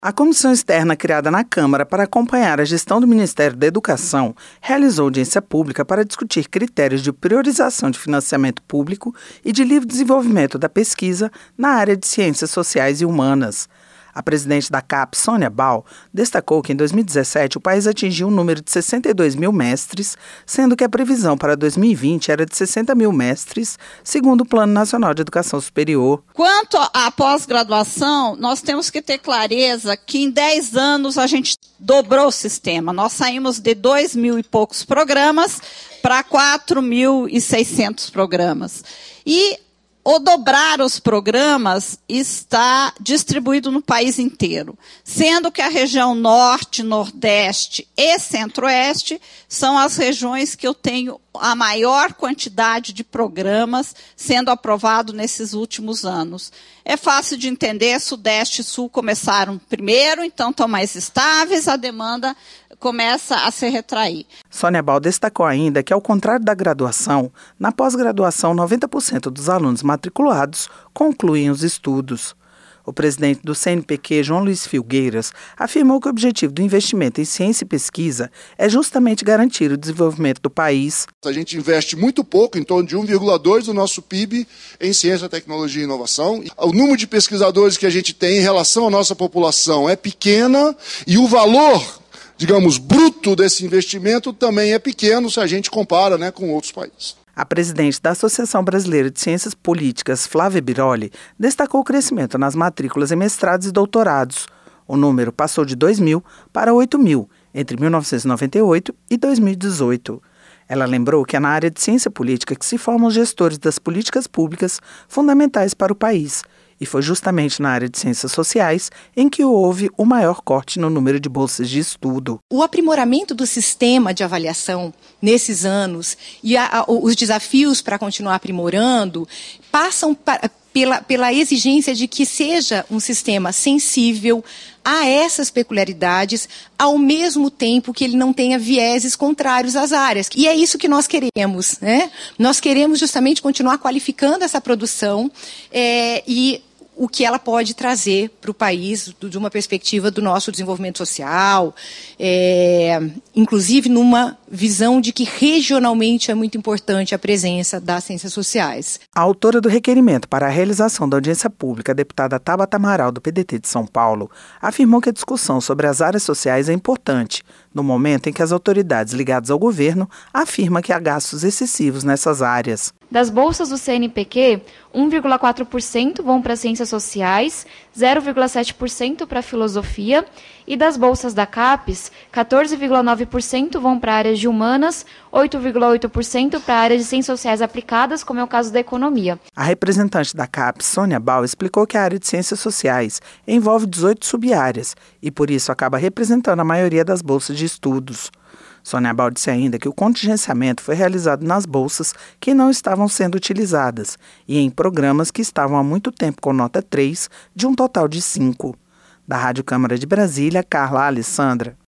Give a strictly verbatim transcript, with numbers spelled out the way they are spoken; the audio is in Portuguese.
A comissão externa criada na Câmara para acompanhar a gestão do Ministério da Educação realizou audiência pública para discutir critérios de priorização de financiamento público e de livre desenvolvimento da pesquisa na área de ciências sociais e humanas. A presidente da C A P, Sônia Bal, destacou que em dois mil e dezessete o país atingiu um número de sessenta e dois mil mestres, sendo que a previsão para dois mil e vinte era de sessenta mil mestres, segundo o Plano Nacional de Educação Superior. Quanto à pós-graduação, nós temos que ter clareza que em dez anos a gente dobrou o sistema. Nós saímos de dois mil e poucos programas para quatro mil e seiscentos programas. E o dobrar os programas está distribuído no país inteiro, sendo que a região norte, nordeste e centro-oeste são as regiões que eu tenho a maior quantidade de programas sendo aprovado nesses últimos anos. É fácil de entender, sudeste e sul começaram primeiro, então estão mais estáveis, a demanda começa a se retrair. Sônia Bal destacou ainda que, ao contrário da graduação, na pós-graduação noventa por cento dos alunos matriculados concluem os estudos. O presidente do C N P Q, João Luiz Filgueiras, afirmou que o objetivo do investimento em ciência e pesquisa é justamente garantir o desenvolvimento do país. A gente investe muito pouco, em torno de um vírgula dois por cento do nosso P I B, em ciência, tecnologia e inovação. O número de pesquisadores que a gente tem em relação à nossa população é pequena e o valor, digamos, bruto desse investimento também é pequeno se a gente compara, né, com outros países. A presidente da Associação Brasileira de Ciências Políticas, Flávia Biroli, destacou o crescimento nas matrículas em mestrados e doutorados. O número passou de dois mil para oito mil entre mil novecentos e noventa e oito e dois mil e dezoito. Ela lembrou que é na área de ciência política que se formam os gestores das políticas públicas fundamentais para o país. E foi justamente na área de ciências sociais em que houve o maior corte no número de bolsas de estudo. O aprimoramento do sistema de avaliação nesses anos e a, a, os desafios para continuar aprimorando passam pa, pela, pela exigência de que seja um sistema sensível a essas peculiaridades, ao mesmo tempo que ele não tenha vieses contrários às áreas. E é isso que nós queremos, né? Nós queremos justamente continuar qualificando essa produção é, e o que ela pode trazer para o país, de uma perspectiva do nosso desenvolvimento social, é, inclusive numa visão de que regionalmente é muito importante a presença das ciências sociais. A autora do requerimento para a realização da audiência pública, a deputada Tabata Amaral, do P D T de São Paulo, afirmou que a discussão sobre as áreas sociais é importante, no momento em que as autoridades ligadas ao governo afirmam que há gastos excessivos nessas áreas. Das bolsas do C N P Q, um vírgula quatro por cento vão para ciências sociais, zero vírgula sete por cento para filosofia, e das bolsas da C A P E S, quatorze vírgula nove por cento vão para áreas de humanas, oito vírgula oito por cento para áreas de ciências sociais aplicadas, como é o caso da economia. A representante da C A P E S, Sônia Bal, explicou que a área de ciências sociais envolve dezoito sub-áreas e, por isso, acaba representando a maioria das bolsas de estudos. Sônia Bal disse ainda que o contingenciamento foi realizado nas bolsas que não estavam sendo utilizadas e em programas que estavam há muito tempo com nota três, de um total de cinco. Da Rádio Câmara de Brasília, Carla Alessandra.